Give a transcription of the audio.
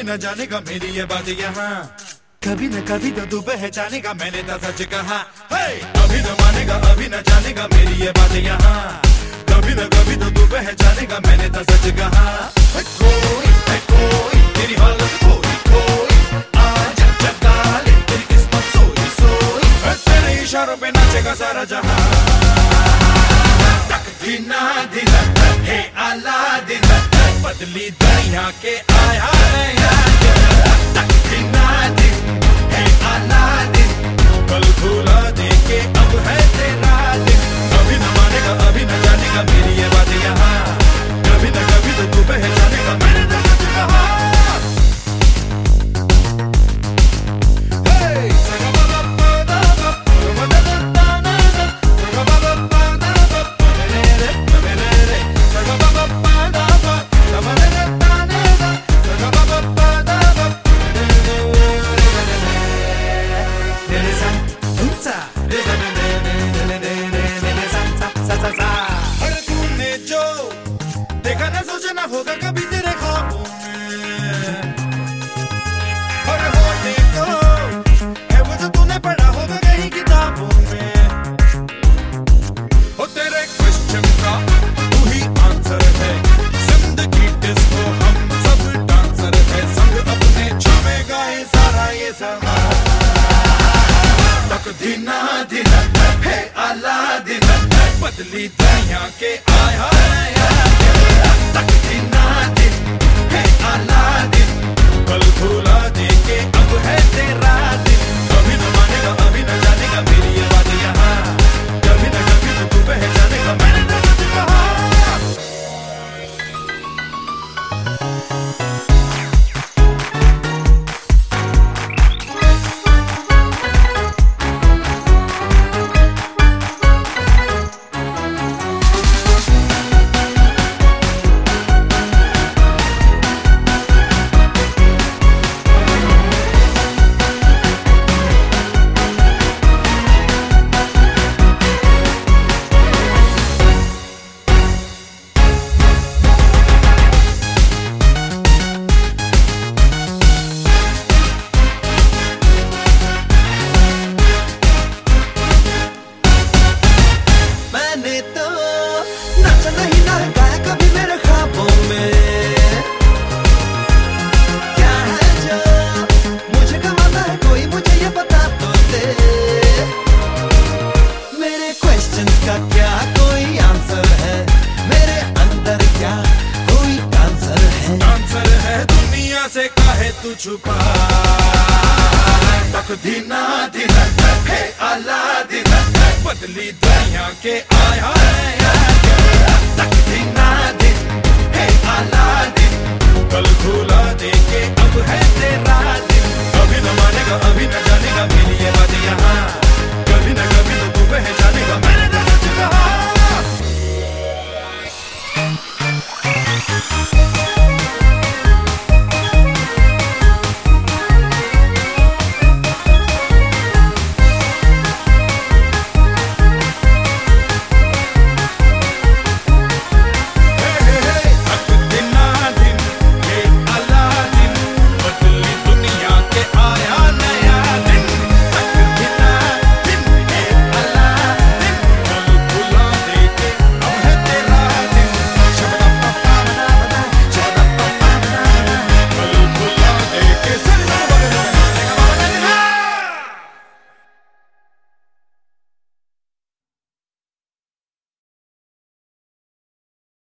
न जानेगा मेरी ये बात यहाँ, कभी न कभी तो तू पहचानेगा मैंने तो सच कहा। अभी न मानेगा अभी न जानेगा मेरी ये बात यहाँ, कभी न कभी तो तू पहचानेगा मैंने तो सच कहा। कोई तेरी हालत कोई कोई आज जगा ले तेरी किस्मत सोई सोई, तेरे इशारों पे नाचेगा सारा जहां। तकदीना दिन है आला दिन, बदली दुनिया के आया तकदीना दिन है आला दिन, कल भूला दे के अब है तेरा दिन। अभी न मानेगा अभी न जानेगा मेरी ये बात यहाँ, कभी न कभी तो तू पहचानेगा मैंने तो सच कहा। देखा ना सोचना होगा कभी तेरे ख्वाबों में, और होने को है वो जो तूने पढ़ा होगा कहीं किताबों में। हो तेरे क्वेश्चन का तू ही आंसर है, जिंदगी डिस्को हम सब डांसर है, संग अपने छावेगा ये सारा ये समा। तकदीना दिन है आला दिन, बदली दुनिया के आया तकदीना दिन है आला दिन, कल भूला दे के अब है तेरा दिन। कभी न मानेगा अभी न जानेगा मेरी ये बात यहाँ, कभी न कभी तो तू पहचानेगा मैंने तो सच कहा। का क्या कोई आंसर है, मेरे अंदर क्या कोई आंसर है? आंसर है दुनिया से काहे तू छुपा, तकदीना दिन है आला दिन, बदली दुनिया के आया तकदीना दिन है आला दिन, कल भूला दे के अब है तेरा दिन। अभी न मानेगा अभी न जानेगा मेरी ये बात यहाँ, कभी न कभी तो तू पहचानेगा मैंने